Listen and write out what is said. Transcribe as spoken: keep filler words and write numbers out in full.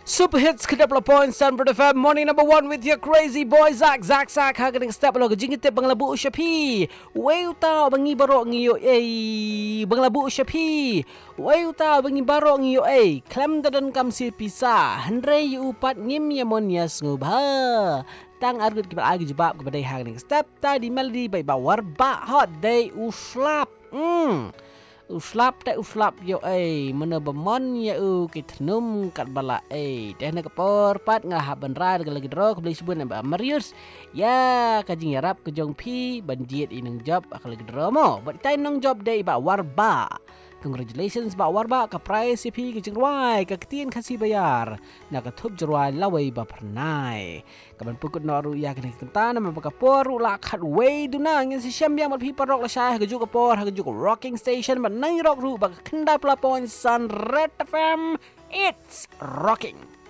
Super hits ke double point Sunbird F M morning number one with your crazy boy Zak Zak Zak haganing step lo gejingit bang labu ushapi weu ta bangi barok ngiyo eh bang labu ushapi weu ta bangi barok ngiyo eh klem dadan kam si pisa andre yu upat ngim yamonias ngubha tang argut kibal agi jebab kepada haganing step tadi melody by bawar ba hot day uslap hmm uslap tak uslap yo eh mana bermon ya u kitnum kat bala eh teh nak por pat ngah benra lagi dro beli sebun ba Marius ya kajing yarap kejong pi banjit inang job ak lagi dro mo but tay nang job day ba warba congratulations ba warba ka price pi kejing ruai ka ketien kasih bayar nak tup jerwai lawai ba pernai kaban pukut noru ya kena tentana mabaka por ula khat way duna ngin si syambiang mat pi parok la syah keju ka por keju ka rocking station ba nang rock ru ba kenda pla point sun red F M it's rocking.